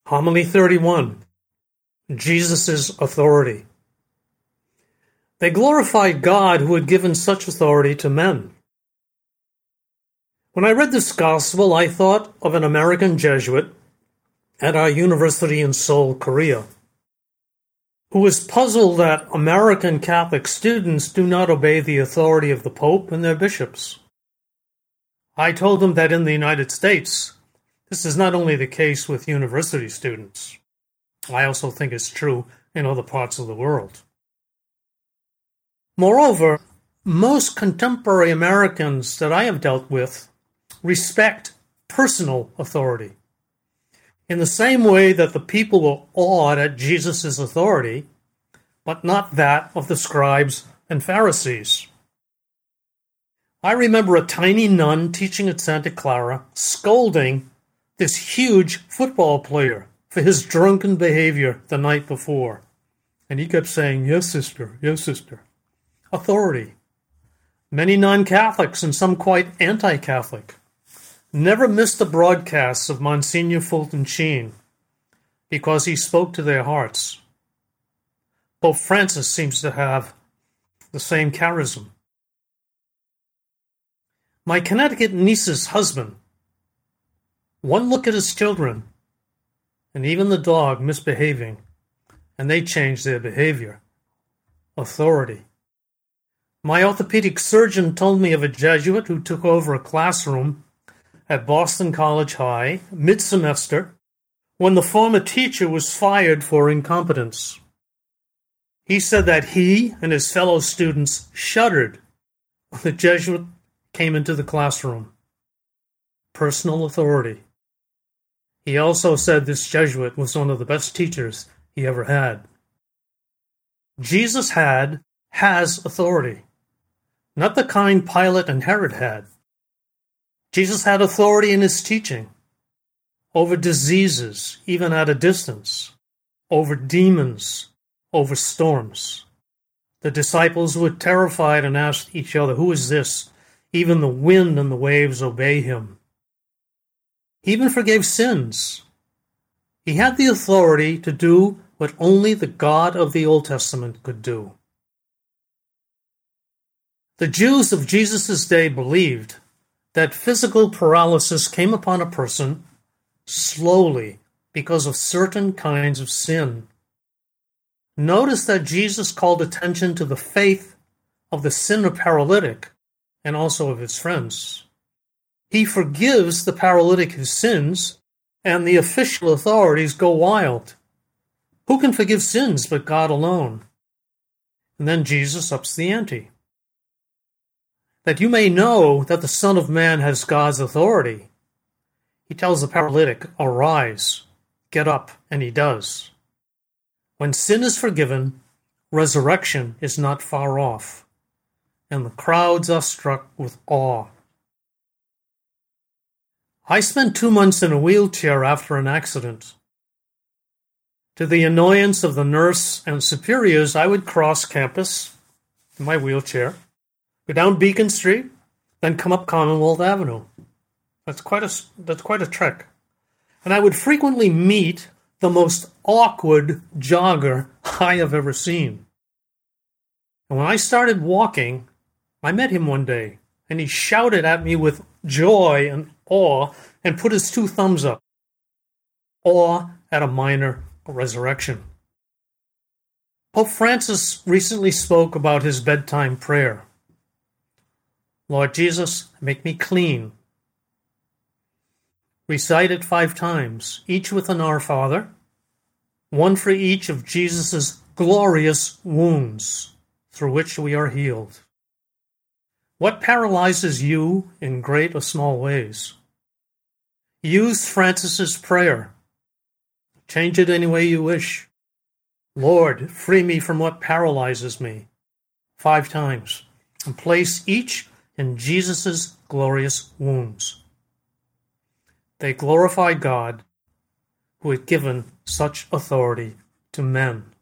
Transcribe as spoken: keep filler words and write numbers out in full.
Homily thirty-one, Jesus' authority. They glorified God who had given such authority to men. When I read this gospel, I thought of an American Jesuit at our university in Seoul, Korea, who was puzzled that American Catholic students do not obey the authority of the Pope and their bishops. I told him that in the United States, this is not only the case with university students. I also think it's true in other parts of the world. Moreover, most contemporary Americans that I have dealt with respect personal authority. In the same way that the people were awed at Jesus' authority, but not that of the scribes and Pharisees. I remember a tiny nun teaching at Santa Clara scolding this huge football player for his drunken behavior the night before. And he kept saying, "Yes, sister, yes, sister." Authority. Many non-Catholics and some quite anti-Catholic never missed the broadcasts of Monsignor Fulton Sheen because he spoke to their hearts. Pope Francis seems to have the same charism. My Connecticut niece's husband, one look at his children, and even the dog misbehaving, and they changed their behavior. Authority. My orthopedic surgeon told me of a Jesuit who took over a classroom at Boston College High mid-semester when the former teacher was fired for incompetence. He said that he and his fellow students shuddered when the Jesuit came into the classroom. Personal authority. He also said this Jesuit was one of the best teachers he ever had. Jesus had, has authority. Not the kind Pilate and Herod had. Jesus had authority in his teaching over diseases, even at a distance, over demons, over storms. The disciples were terrified and asked each other, "Who is this? Even the wind and the waves obey him." He even forgave sins. He had the authority to do what only the God of the Old Testament could do. The Jews of Jesus' day believed that physical paralysis came upon a person slowly because of certain kinds of sin. Notice that Jesus called attention to the faith of the sinner paralytic and also of his friends. He forgives the paralytic his sins, and the official authorities go wild. Who can forgive sins but God alone? And then Jesus ups the ante. That you may know that the Son of Man has God's authority, he tells the paralytic, "Arise, get up," and he does. When sin is forgiven, resurrection is not far off, and the crowds are struck with awe. I spent two months in a wheelchair after an accident. To the annoyance of the nurse and superiors, I would cross campus in my wheelchair, go down Beacon Street, then come up Commonwealth Avenue. That's quite a, that's quite a trek. And I would frequently meet the most awkward jogger I have ever seen. And when I started walking, I met him one day, and he shouted at me with joy and awe and put his two thumbs up. Awe at a minor resurrection. Pope Francis recently spoke about his bedtime prayer. Lord Jesus, make me clean. Recite it five times, each with an Our Father, one for each of Jesus' glorious wounds through which we are healed. What paralyzes you in great or small ways? Use Francis's prayer. Change it any way you wish. Lord, free me from what paralyzes me. Five times. And place each in Jesus' glorious wounds. They glorified God who had given such authority to men.